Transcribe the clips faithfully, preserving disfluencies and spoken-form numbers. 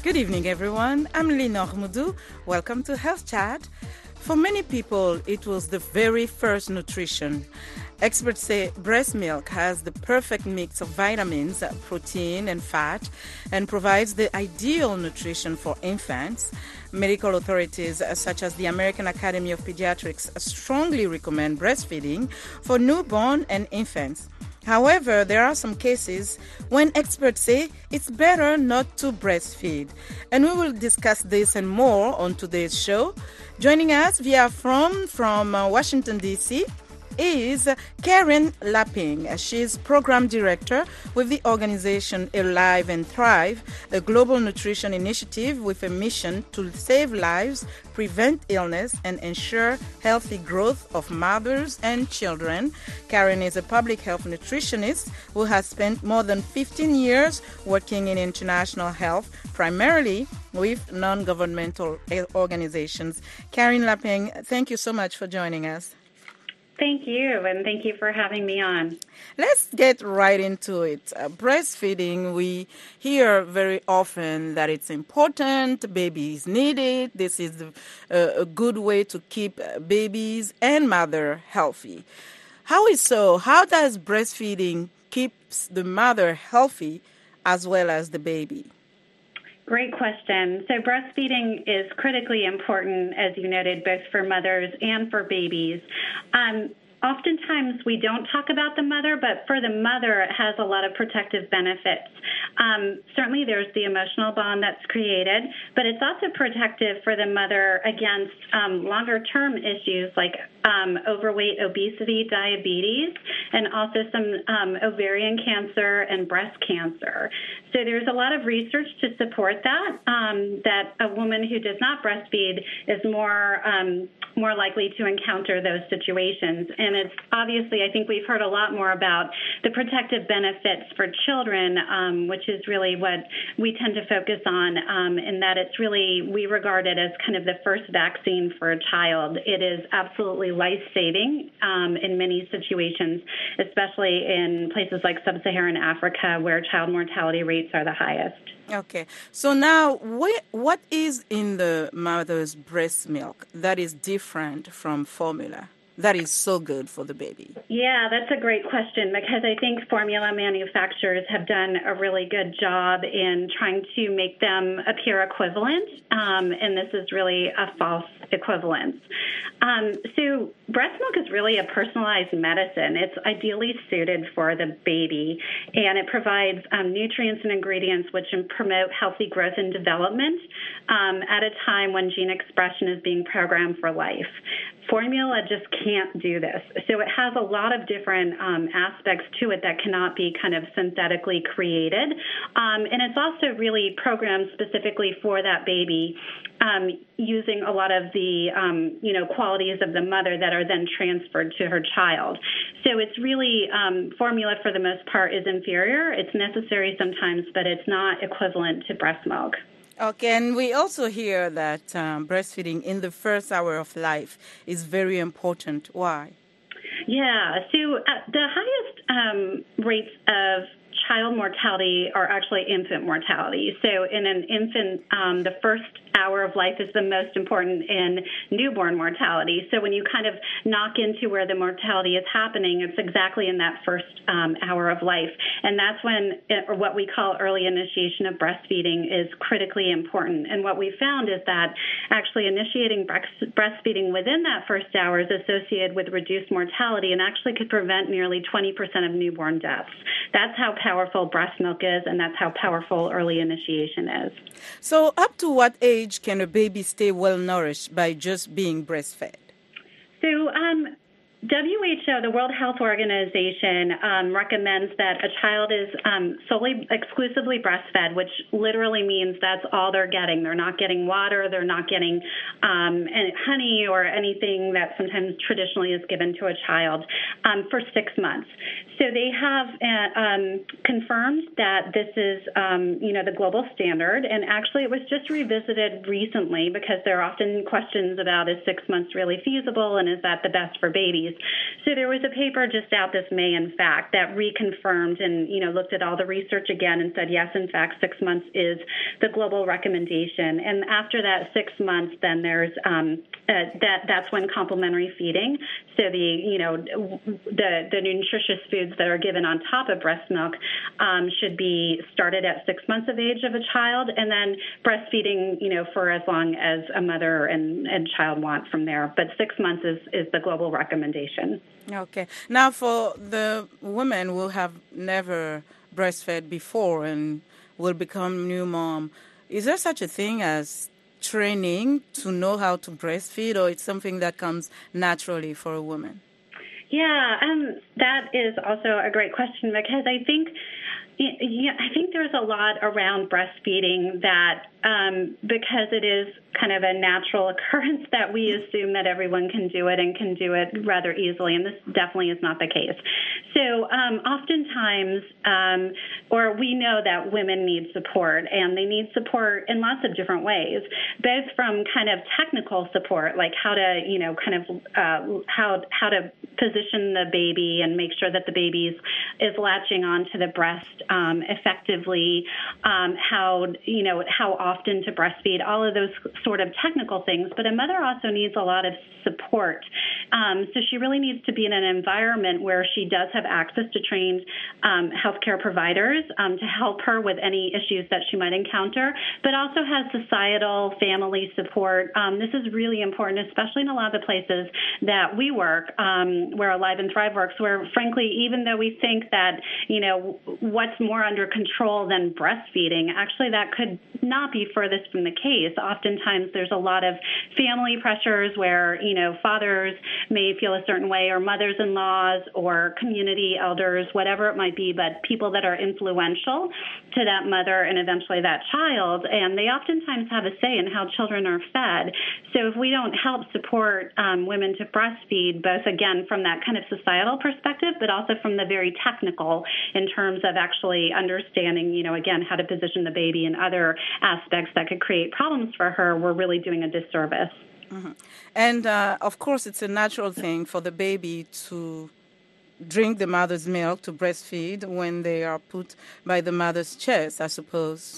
Good evening, everyone. I'm Lenore Moudou. Welcome to Health Chat. For many people, it was the very first nutrition. Experts say breast milk has the perfect mix of vitamins, protein, and fat, and provides the ideal nutrition for infants. Medical authorities, such as the American Academy of Pediatrics, strongly recommend breastfeeding for newborn and infants. However, there are some cases when experts say it's better not to breastfeed. And we will discuss this and more on today's show. Joining us via phone from uh, Washington, D C is Karen Lapping. She's program director with the organization Alive and Thrive, a global nutrition initiative with a mission to save lives, prevent illness, and ensure healthy growth of mothers and children. Karen is a public health nutritionist who has spent more than fifteen years working in international health, primarily with non-governmental organizations. Karen Lapping, thank you so much for joining us. Thank you, and thank you for having me on. Let's get right into it. Uh, breastfeeding, we hear very often that it's important, babies need it. This is uh, a good way to keep babies and mother healthy. How is so? How does breastfeeding keeps the mother healthy as well as the baby? Great question. So breastfeeding is critically important, as you noted, both for mothers and for babies. Um, Oftentimes, we don't talk about the mother, but for the mother, it has a lot of protective benefits. Um, certainly, there's the emotional bond that's created, but it's also protective for the mother against um, longer-term issues like um, overweight, obesity, diabetes, and also some um, ovarian cancer and breast cancer. So there's a lot of research to support that, um, that a woman who does not breastfeed is more um, more likely to encounter those situations. And it's obviously, I think we've heard a lot more about the protective benefits for children, um, which is really what we tend to focus on, um, in that it's really, we regard it as kind of the first vaccine for a child. It is absolutely life-saving um, in many situations, especially in places like sub-Saharan Africa where child mortality rates are the highest. Okay. So now, what, what is in the mother's breast milk that is different from formula, that is so good for the baby? Yeah, that's a great question, because I think formula manufacturers have done a really good job in trying to make them appear equivalent, um, and this is really a false equivalence. Um, so breast milk is really a personalized medicine. It's ideally suited for the baby, and it provides um, nutrients and ingredients which promote healthy growth and development um, at a time when gene expression is being programmed for life. Formula just can't do this. So it has a lot of different um, aspects to it that cannot be kind of synthetically created. Um, and it's also really programmed specifically for that baby, um, using a lot of the, um, you know, qualities of the mother that are then transferred to her child. So it's really, um, formula for the most part is inferior. It's necessary sometimes, but it's not equivalent to breast milk. Okay, and we also hear that um, breastfeeding in the first hour of life is very important. Why? Yeah, so uh, the highest um, rates of child mortality are actually infant mortality. So in an infant, um, the first hour of life is the most important in newborn mortality. So when you kind of knock into where the mortality is happening, it's exactly in that first um, hour of life. And that's when, or what we call early initiation of breastfeeding, is critically important. And what we found is that actually initiating breastfeeding within that first hour is associated with reduced mortality and actually could prevent nearly twenty percent of newborn deaths. That's how powerful breast milk is, and that's how powerful early initiation is. So up to what age can a baby stay well nourished by just being breastfed? So um, W H O, the World Health Organization, um, recommends that a child is um, solely, exclusively breastfed, which literally means that's all they're getting. They're not getting water, they're not getting um, honey or anything that sometimes traditionally is given to a child um, for six months. So they have uh, um, confirmed that this is, um, you know, the global standard, and actually it was just revisited recently because there are often questions about, is six months really feasible and is that the best for babies? So there was a paper just out this May, in fact, that reconfirmed and, you know, looked at all the research again and said, yes, in fact, six months is the global recommendation. And after that six months, then there's um, uh, that that's when complementary feeding, so the, you know, the, the nutritious foods that are given on top of breast milk um, should be started at six months of age of a child, and then breastfeeding, you know, for as long as a mother and, and child want from there. But six months is, is the global recommendation. Okay. Now, for the women who have never breastfed before and will become new mom, is there such a thing as training to know how to breastfeed, or it's something that comes naturally for a woman? Yeah, um, that is also a great question, because I think Yeah, I think there's a lot around breastfeeding that um, because it is kind of a natural occurrence that we assume that everyone can do it and can do it rather easily, and this definitely is not the case. So um, oftentimes, um, or we know that women need support, and they need support in lots of different ways, both from kind of technical support, like how to, you know, kind of uh, how how to position the baby and make sure that the baby is latching onto the breast um, effectively, um, how, you know, how often to breastfeed, all of those sort of technical things. But a mother also needs a lot of support. Um, so she really needs to be in an environment where she does have access to trained um, healthcare providers um, to help her with any issues that she might encounter, but also has societal family support. Um, this is really important, especially in a lot of the places that we work, um, where Alive and Thrive works, where, frankly, even though we think that, you know, what's more under control than breastfeeding, actually that could not be furthest from the case. Oftentimes there's a lot of family pressures where, you know, fathers may feel a certain way, or mothers-in-laws, or community elders, whatever it might be, but people that are influential to that mother and eventually that child, and they oftentimes have a say in how children are fed. So if we don't help support um, women to breastfeed, both, again, from that kind of societal perspective, but also from the very technical in terms of actually understanding, you know, again, how to position the baby and other aspects that could create problems for her, we're really doing a disservice. Mm-hmm. And, uh, of course, it's a natural thing for the baby to drink the mother's milk, to breastfeed when they are put by the mother's chest, I suppose.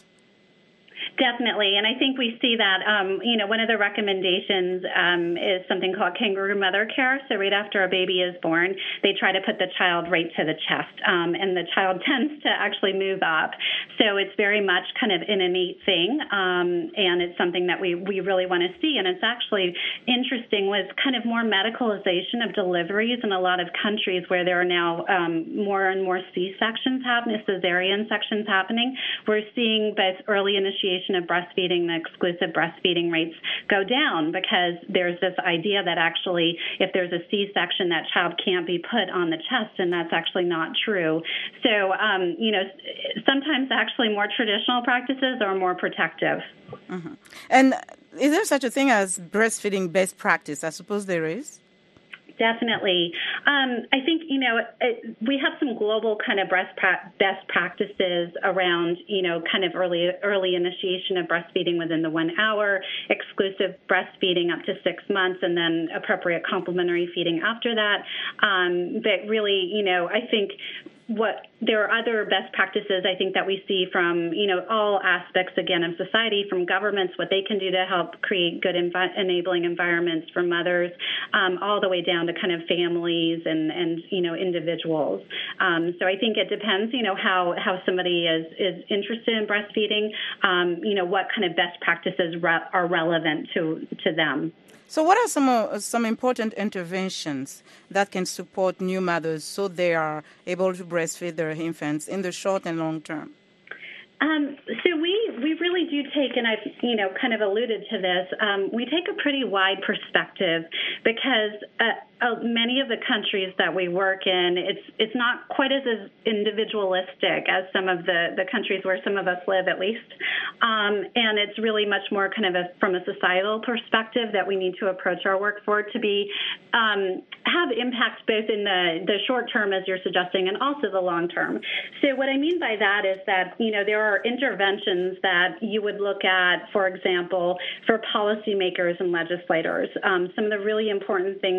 Definitely. And I think we see that, um, you know, one of the recommendations um, is something called kangaroo mother care. So right after a baby is born, they try to put the child right to the chest, um, and the child tends to actually move up. So it's very much kind of an innate thing, um, and it's something that we, we really want to see. And it's actually interesting with kind of more medicalization of deliveries in a lot of countries where there are now um, more and more C-sections happening, cesarean sections happening. We're seeing both early initiation of breastfeeding, the exclusive breastfeeding rates go down, because there's this idea that actually if there's a C-section, that child can't be put on the chest, and that's actually not true. So, um, you know, sometimes actually more traditional practices are more protective. Mm-hmm. And is there such a thing as breastfeeding best practice? I suppose there is. Definitely. Um, I think, you know, it, we have some global kind of breast pra- best practices around, you know, kind of early early initiation of breastfeeding within the one hour, exclusive breastfeeding up to six months, and then appropriate complementary feeding after that. Um, but really, you know, I think what there are other best practices, I think, that we see from, you know, all aspects, again, of society, from governments, what they can do to help create good envi- enabling environments for mothers, um, all the way down to kind of families and, and you know, individuals. Um, so I think it depends, you know, how, how somebody is, is interested in breastfeeding, um, you know, what kind of best practices re- are relevant to, to them. So what are some uh, some important interventions that can support new mothers so they are able to breastfeed their infants in the short and long term? Um, so we, we really do take, and I've, you know, kind of alluded to this, um, we take a pretty wide perspective, because uh, uh, many of the countries that we work in, it's it's not quite as, as individualistic as some of the, the countries where some of us live, at least. Um, and it's really much more kind of a, from a societal perspective that we need to approach our work for to be, um, have impact both in the, the short term, as you're suggesting, and also the long term. So what I mean by that is that, you know, there are interventions that you would look at, for example, for policymakers and legislators. Um, some of the really important things that we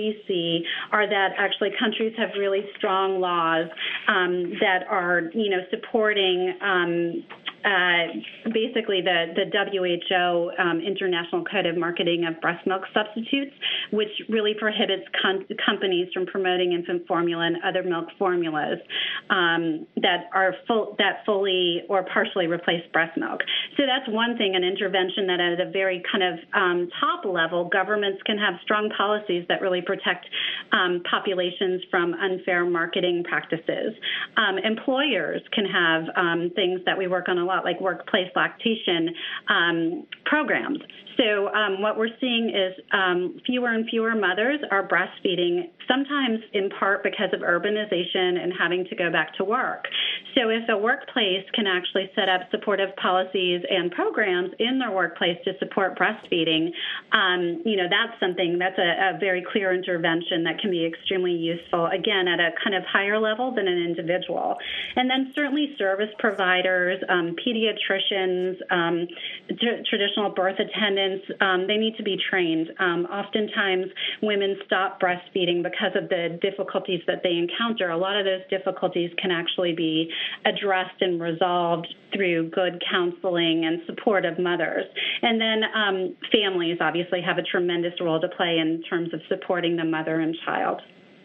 we see are that actually countries have really strong laws um, that are, you know, supporting um, Uh, basically the, the W H O um, International Code of Marketing of Breast Milk Substitutes, which really prohibits com- companies from promoting infant formula and other milk formulas um, that are full, that fully or partially replace breast milk. So that's one thing, an intervention that at a very kind of um, top level, governments can have strong policies that really protect um, populations from unfair marketing practices. Um, employers can have um, things that we work on a lot, like workplace lactation um, programs. So um, what we're seeing is um, fewer and fewer mothers are breastfeeding, sometimes in part because of urbanization and having to go back to work. So if a workplace can actually set up supportive policies and programs in their workplace to support breastfeeding, um, you know, that's something, that's a, a very clear intervention that can be extremely useful, again, at a kind of higher level than an individual. And then certainly service providers, um, pediatricians, um, tr- traditional birth attendants, Um, they need to be trained. Um, oftentimes, women stop breastfeeding because of the difficulties that they encounter. A lot of those difficulties can actually be addressed and resolved through good counseling and support of mothers. And then um, families obviously have a tremendous role to play in terms of supporting the mother and child.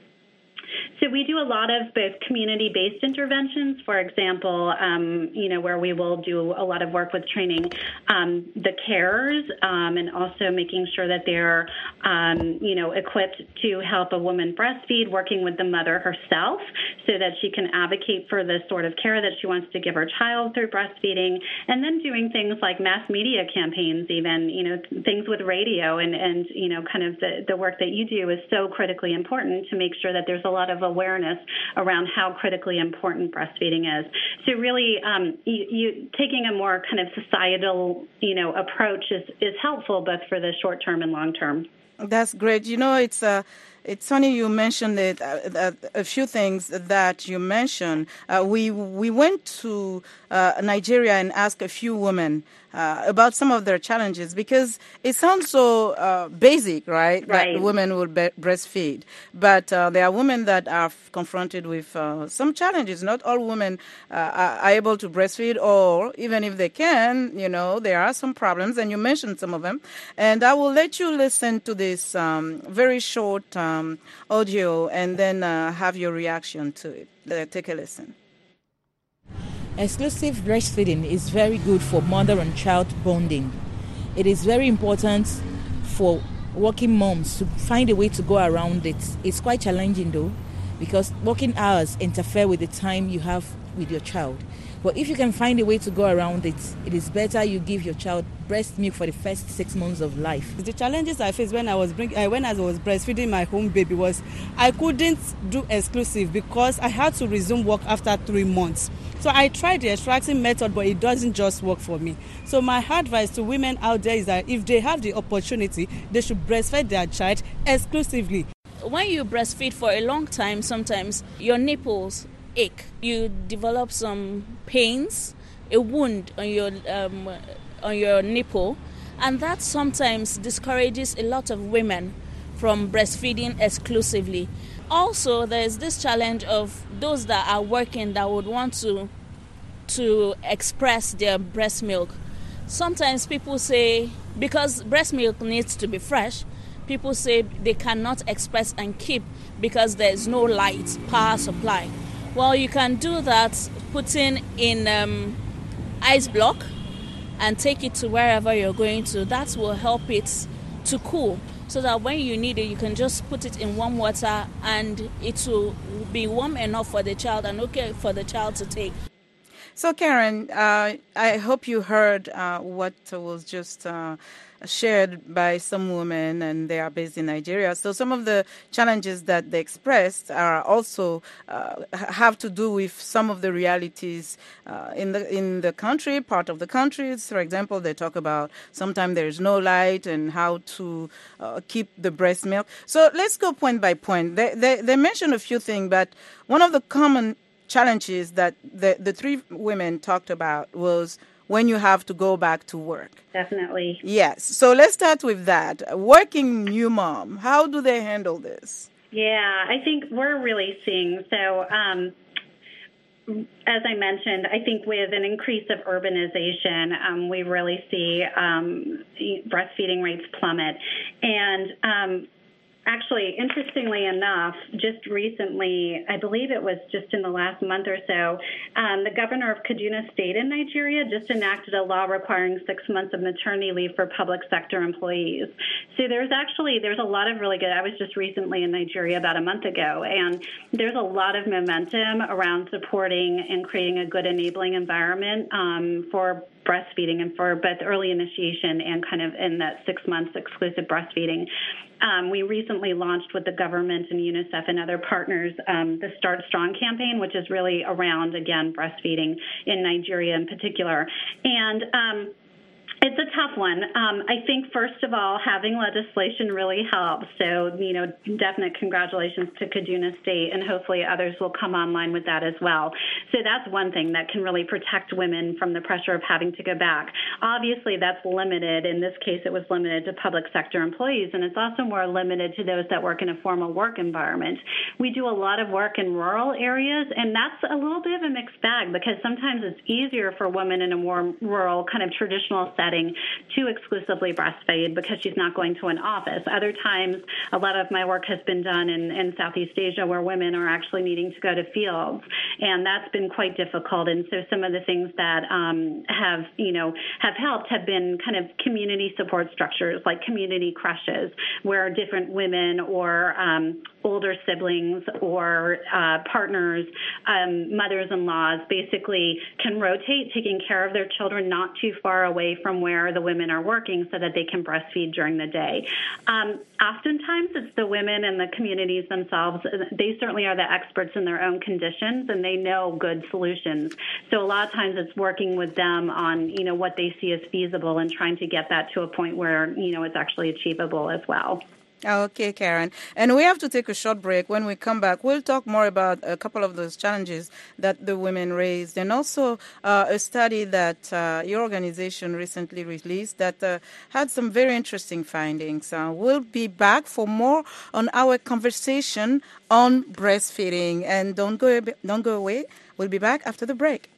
So we do a lot of both community-based interventions, for example, um, you know, where we will do a lot of work with training um, the carers um, and also making sure that they're, um, you know, equipped to help a woman breastfeed, working with the mother herself so that she can advocate for the sort of care that she wants to give her child through breastfeeding, and then doing things like mass media campaigns even, you know, things with radio and, and you know, kind of the, the work that you do is so critically important to make sure that there's a lot of awareness around how critically important breastfeeding is. So really, um, you, you taking a more kind of societal, you know, approach is, is helpful both for the short term and long term. That's great. You know, it's uh, it's funny you mentioned it. Uh, a few things that you mentioned. Uh, we we went to uh, Nigeria and asked a few women uh, about some of their challenges because it sounds so uh, basic, right? Right. That women will be- breastfeed, but uh, there are women that are confronted with uh, some challenges. Not all women uh, are able to breastfeed, or even if they can, you know, there are some problems, and you mentioned some of them. And I will let you listen to this um, very short um, audio and then uh, have your reaction to it. Uh, take a listen. Exclusive breastfeeding is very good for mother and child bonding. It is very important for working moms to find a way to go around it. It's quite challenging though, because working hours interfere with the time you have with your child. But if you can find a way to go around it, it is better you give your child breast milk for the first six months of life. The challenges I faced when I was bring, uh, when I was breastfeeding my home baby was I couldn't do exclusive because I had to resume work after three months. So I tried the extracting method, but it doesn't just work for me. So my advice to women out there is that if they have the opportunity, they should breastfeed their child exclusively. When you breastfeed for a long time, sometimes your nipples ache. You develop some pains, a wound on your um, on your nipple, and that sometimes discourages a lot of women from breastfeeding exclusively. Also, there's this challenge of those that are working that would want to to express their breast milk. Sometimes people say, because breast milk needs to be fresh, people say they cannot express and keep because there's no light power supply. Well, you can do that putting in um, ice block and take it to wherever you're going to. That will help it to cool, so that when you need it, you can just put it in warm water and it will be warm enough for the child and okay for the child to take. So, Karen, uh, I hope you heard uh, what was just uh, shared by some women, and they are based in Nigeria. So some of the challenges that they expressed are also uh, have to do with some of the realities uh, in the in the country, part of the country. For example, they talk about sometimes there is no light and how to uh, keep the breast milk. So let's go point by point. They, they, they mentioned a few things, but one of the common challenges that the, the three women talked about was when you have to go back to work. Definitely. Yes. So let's start with that. Working new mom, how do they handle this? Yeah, I think we're really seeing, so um, as I mentioned, I think with an increase of urbanization, um, we really see um, breastfeeding rates plummet. And um, actually, interestingly enough, just recently, I believe it was just in the last month or so, um, the governor of Kaduna State in Nigeria just enacted a law requiring six months of maternity leave for public sector employees. So there's actually, there's a lot of really good, I was just recently in Nigeria about a month ago, and there's a lot of momentum around supporting and creating a good enabling environment um, for breastfeeding and for both early initiation and kind of in that six months exclusive breastfeeding. Um, we recently launched with the government and UNICEF and other partners um, the Start Strong campaign, which is really around, again, breastfeeding in Nigeria in particular. And um, it's a tough one. Um, I think, first of all, having legislation really helps. So, you know, definite congratulations to Kaduna State, and hopefully others will come online with that as well. So that's one thing that can really protect women from the pressure of having to go back. Obviously, that's limited. In this case, it was limited to public sector employees, and it's also more limited to those that work in a formal work environment. We do a lot of work in rural areas, and that's a little bit of a mixed bag because sometimes it's easier for women in a more rural, kind of traditional setting to exclusively breastfeed because she's not going to an office. Other times, a lot of my work has been done in, in Southeast Asia where women are actually needing to go to fields, and that's been quite difficult. And so some of the things that um, have, you know, have helped have been kind of community support structures like community creches where different women or um, older siblings or uh, partners, um, mothers-in-laws basically can rotate taking care of their children not too far away from where the women are working so that they can breastfeed during the day. Um, oftentimes it's the women and the communities themselves. They certainly are the experts in their own conditions and they know good solutions. So a lot of times it's working with them on, you know, what they see as feasible and trying to get that to a point where, you know, it's actually achievable as well. Okay, Karen. And we have to take a short break. When we come back, we'll talk more about a couple of those challenges that the women raised and also uh, a study that uh, your organization recently released that uh, had some very interesting findings. Uh, we'll be back for more on our conversation on breastfeeding. And don't go, don't go away. We'll be back after the break.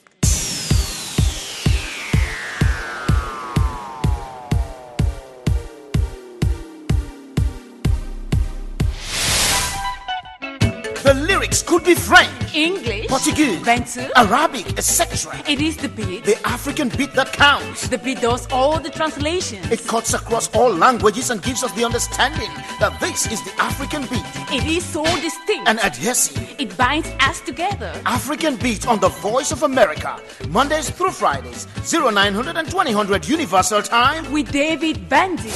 The lyrics could be French, English, Portuguese, Bantu, Arabic, et cetera. It is the beat. The African beat that counts. The beat does all the translations. It cuts across all languages and gives us the understanding that this is the African beat. It is so distinct and adhesive. It binds us together. African Beat on the Voice of America, Mondays through Fridays, oh nine hundred and twenty hundred Universal Time with David Bandy.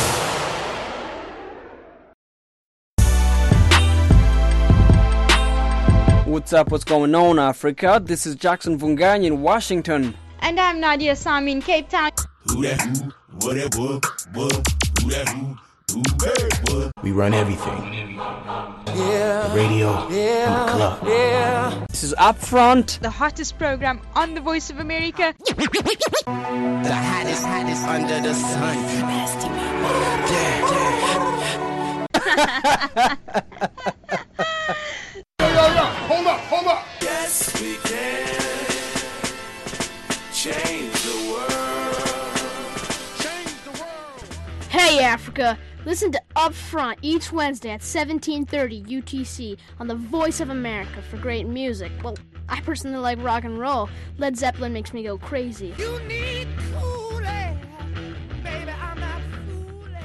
What's up, what's going on, Africa? This is Jackson Vungany in Washington. And I'm Nadia Sami in Cape Town. Who that who, what that what, what, who that who, who that what. We run everything. Yeah. The radio, yeah. and the club. Yeah. This is Upfront. The hottest program on the Voice of America. The hottest, hottest under the sun. Nasty Yeah, yeah. Yo, yo, yo, hold up, hold up. Yes, we can change the world. Change the world. Hey, Africa. Listen to Upfront each Wednesday at seventeen thirty U T C on the Voice of America for great music. Well, I personally like rock and roll. Led Zeppelin makes me go crazy. You need cool air. Baby, I'm not fooling.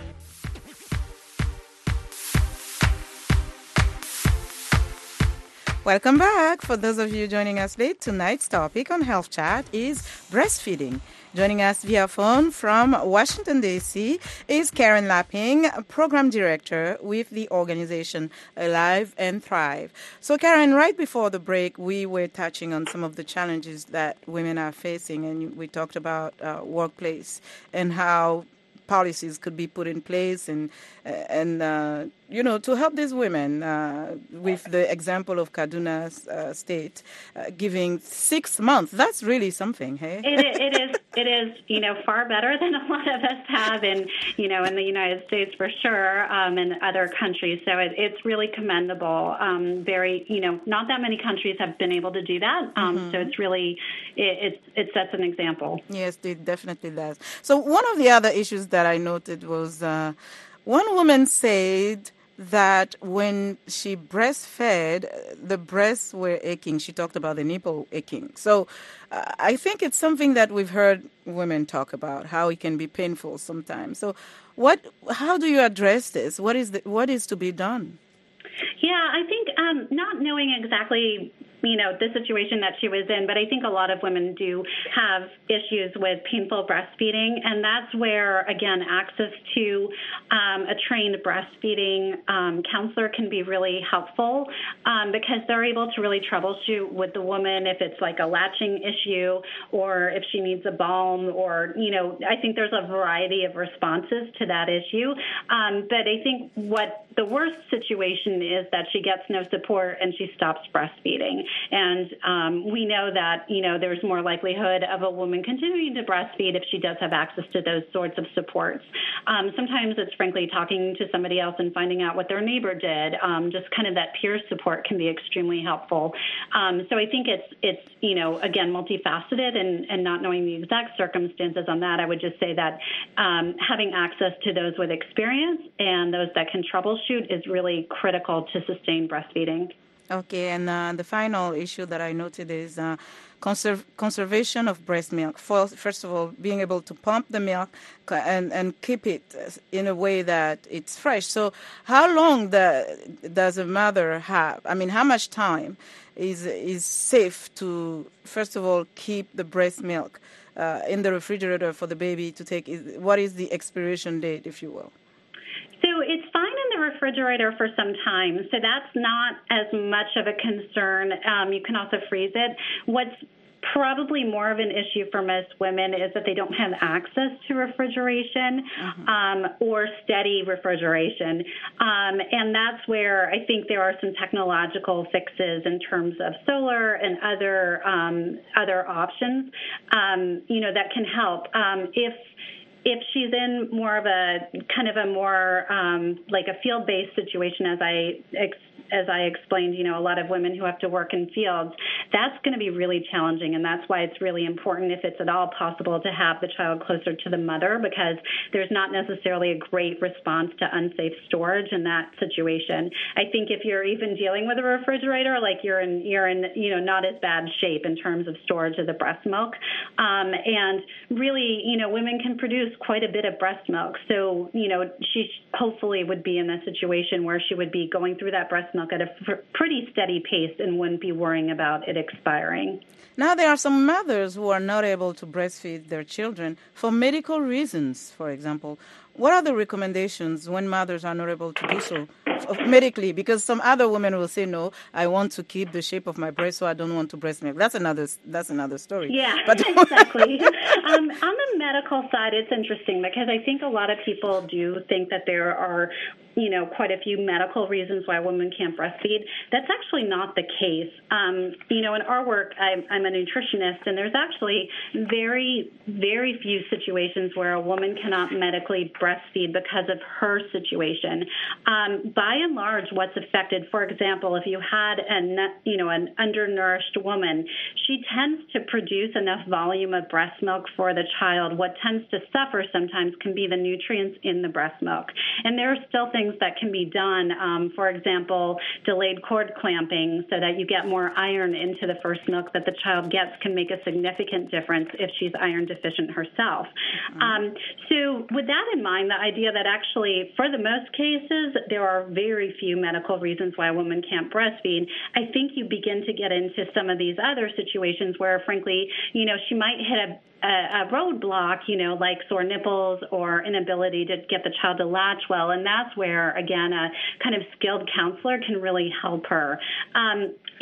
Welcome back. For those of you joining us late, tonight's topic on Health Chat is breastfeeding. Joining us via phone from Washington, D C is Karen Lapping, Program Director with the organization Alive and Thrive. So, Karen, right before the break, we were touching on some of the challenges that women are facing, and we talked about uh, workplace and how policies could be put in place and uh, and uh, you know, to help these women uh, with the example of Kaduna uh, State uh, giving six months. That's really something, hey? It, it is, it is, you know, far better than a lot of us have in, you know, in the United States for sure, um, and other countries. So it, it's really commendable. Um, very, you know, not that many countries have been able to do that. Um, mm-hmm. So it's really, it, it, it sets an example. Yes, it definitely does. So one of the other issues that I noted was uh, one woman said that when she breastfed, the breasts were aching. She talked about the nipple aching. So uh, I think it's something that we've heard women talk about, how it can be painful sometimes. So what? How do you address this? What is the, what is to be done? Yeah, I think um, not knowing exactly, you know, the situation that she was in, but I think a lot of women do have issues with painful breastfeeding, and that's where, again, access to um, a trained breastfeeding um, counselor can be really helpful um, because they're able to really troubleshoot with the woman if it's like a latching issue or if she needs a balm or, you know, I think there's a variety of responses to that issue. Um, but I think what the worst situation is that she gets no support and she stops breastfeeding. And um, we know that, you know, there's more likelihood of a woman continuing to breastfeed if she does have access to those sorts of supports. Um, sometimes it's frankly talking to somebody else and finding out what their neighbor did. Um, just kind of that peer support can be extremely helpful. Um, so I think it's, it's you know, again, multifaceted and, and not knowing the exact circumstances on that, I would just say that um, having access to those with experience and those that can troubleshoot is really critical to sustain breastfeeding. Okay, and uh, the final issue that I noted is uh, conserv- conservation of breast milk. First, first of all, being able to pump the milk and, and keep it in a way that it's fresh. So how long the, does a mother have? I mean, how much time is is safe to, first of all, keep the breast milk uh, in the refrigerator for the baby to take? What is the expiration date, if you will? So it's fine in the refrigerator for some time, so that's not as much of a concern. Um, you can also freeze it. What's probably more of an issue for most women is that they don't have access to refrigeration mm-hmm. um, or steady refrigeration. Um, and that's where I think there are some technological fixes in terms of solar and other um, other options, um, you know, that can help. Um, if If she's in more of a kind of a more um, like a field-based situation, as I ex- as I explained, you know, a lot of women who have to work in fields, that's going to be really challenging, and that's why it's really important, if it's at all possible, to have the child closer to the mother, because there's not necessarily a great response to unsafe storage in that situation. I think if you're even dealing with a refrigerator, like you're in you're in you know not as bad shape in terms of storage of the breast milk, um, and really, you know, women can produce quite a bit of breast milk. So, you know, she hopefully would be in a situation where she would be going through that breast milk at a f- pretty steady pace and wouldn't be worrying about it expiring. Now, there are some mothers who are not able to breastfeed their children for medical reasons, for example. What are the recommendations when mothers are not able to do so medically? Because some other women will say, no, I want to keep the shape of my breast, so I don't want to breast milk. That's another that's another story. Yeah, but exactly. um, on the medical side, it's interesting because I think a lot of people do think that there are, you know, quite a few medical reasons why women can't breastfeed. That's actually not the case. Um, you know, in our work, I'm, I'm a nutritionist, and there's actually very, very few situations where a woman cannot medically breastfeed because of her situation. Um, by and large, what's affected, for example, if you had an, you know, an undernourished woman, she tends to produce enough volume of breast milk for the child. What tends to suffer sometimes can be the nutrients in the breast milk. And there are still things that can be done. Um, for example, delayed cord clamping so that you get more iron into the first milk that the child gets can make a significant difference if she's iron deficient herself. Mm-hmm. Um, so with that in mind, the idea that actually, for the most cases, there are very few medical reasons why a woman can't breastfeed, I think you begin to get into some of these other situations where, frankly, you know, she might hit a a roadblock, you know, like sore nipples or inability to get the child to latch well. And that's where, again, a kind of skilled counselor can really help her. Um, if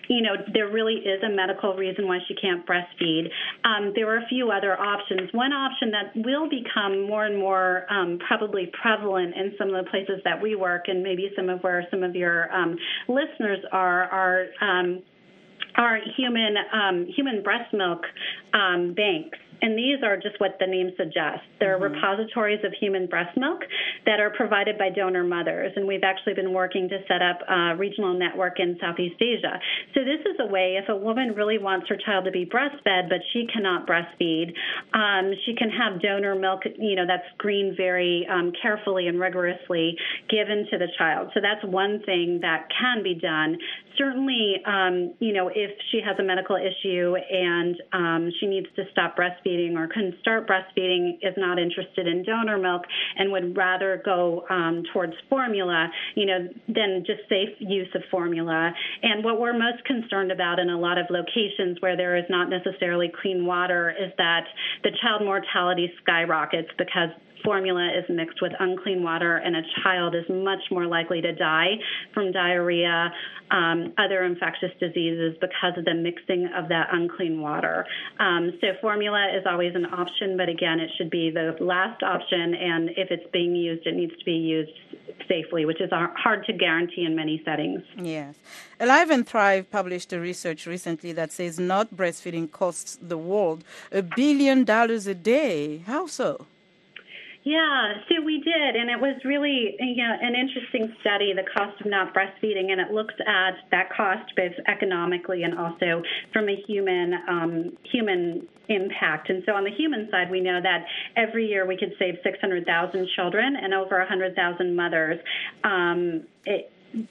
you know, there really is a medical reason why she can't breastfeed. Um, there are a few other options. One option that will become more and more um, probably prevalent in some of the places that we work, and maybe some of where some of your um, listeners are, are um, are human um, human breast milk um, banks. And these are just what the name suggests. They're mm-hmm. repositories of human breast milk that are provided by donor mothers. And we've actually been working to set up a regional network in Southeast Asia. So this is a way, if a woman really wants her child to be breastfed, but she cannot breastfeed, um, she can have donor milk, you know, that's screened very um, carefully and rigorously given to the child. So that's one thing that can be done. Certainly, um, you know, if she has a medical issue and um, she needs to stop breastfeeding or couldn't start breastfeeding, is not interested in donor milk and would rather go um, towards formula, you know, than just safe use of formula. And what we're most concerned about in a lot of locations where there is not necessarily clean water is that the child mortality skyrockets because formula is mixed with unclean water, and a child is much more likely to die from diarrhea, um, other infectious diseases because of the mixing of that unclean water. Um, so formula is always an option, but again, it should be the last option, and if it's being used, it needs to be used safely, which is hard to guarantee in many settings. Yes. Alive and Thrive published a research recently that says not breastfeeding costs the world a billion dollars a day. How so? Yeah, so we did, and it was really, you know, an interesting study, the cost of not breastfeeding, and it looks at that cost both economically and also from a human um, human impact. And so on the human side, we know that every year we could save six hundred thousand children and over one hundred thousand mothers. Um, it,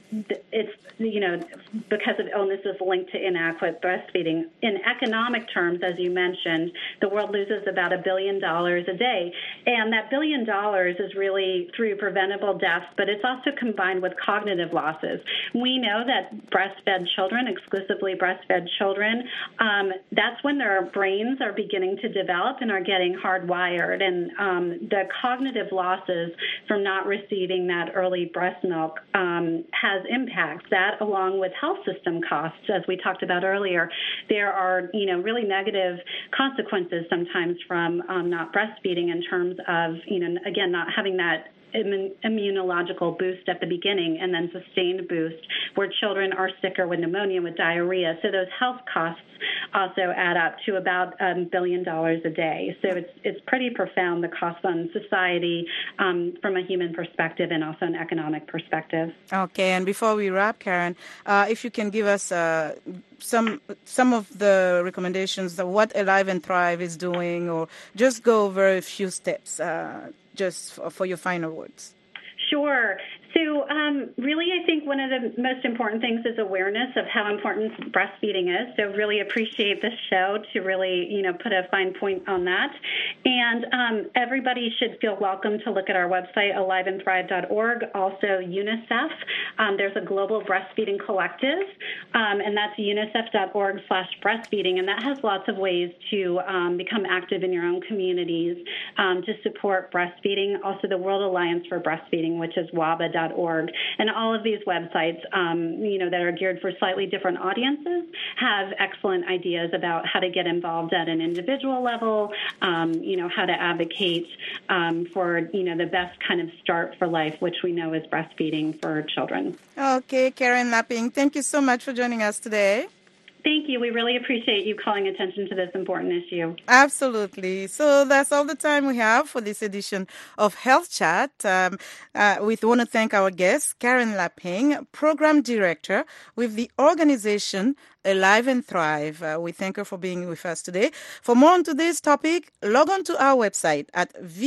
It's, you know, because of illnesses linked to inadequate breastfeeding. In economic terms, as you mentioned, the world loses about a billion dollars a day. And that billion dollars is really through preventable deaths, but it's also combined with cognitive losses. We know that breastfed children, exclusively breastfed children, um, that's when their brains are beginning to develop and are getting hardwired. And um, the cognitive losses from not receiving that early breast milk um, has impacts. That, along with health system costs, as we talked about earlier, there are, you know, really negative consequences sometimes from um, not breastfeeding in terms of, you know, again, not having that immunological boost at the beginning and then sustained boost where children are sicker with pneumonia, with diarrhea. So those health costs also add up to about a billion dollars a day. So it's it's pretty profound, the cost on society um, from a human perspective and also an economic perspective. Okay, and before we wrap, Karen, uh, if you can give us uh, some some of the recommendations of what Alive and Thrive is doing, or just go over a few steps uh, just for, for your final words. Sure. So um, really, I think one of the most important things is awareness of how important breastfeeding is. So really appreciate this show to really, you know, put a fine point on that. And um, everybody should feel welcome to look at our website, alive and thrive dot org. Also, UNICEF. Um, there's a global breastfeeding collective, um, and that's unicef dot org slash breastfeeding. And that has lots of ways to um, become active in your own communities um, to support breastfeeding. Also, the World Alliance for Breastfeeding, which is W A B A dot org. And all of these websites, um, you know, that are geared for slightly different audiences have excellent ideas about how to get involved at an individual level, um, you know, how to advocate um, for, you know, the best kind of start for life, which we know is breastfeeding for children. Okay, Karen Lapping, thank you so much for joining us today. Thank you. We really appreciate you calling attention to this important issue. Absolutely. So that's all the time we have for this edition of Health Chat. Um, uh, we want to thank our guest, Karen Lapping, Program Director with the organization Alive and Thrive. Uh, we thank her for being with us today. For more on today's topic, log on to our website at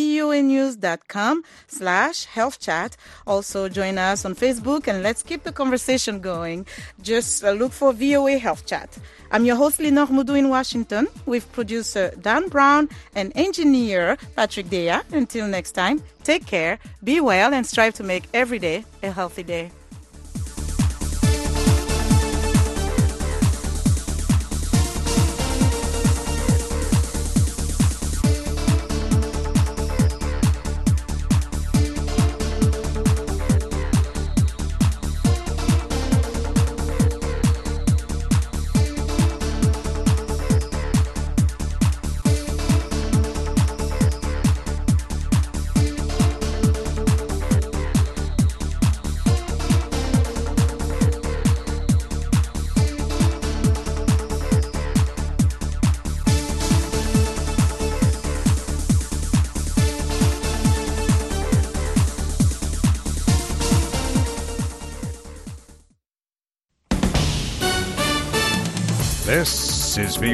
voanews.com slash health chat. Also join us on Facebook and let's keep the conversation going. Just uh, look for V O A Health Chat. I'm your host, Linor Mudu in Washington, with producer Dan Brown and engineer Patrick Dea. Until next time, take care, be well, and strive to make every day a healthy day. This is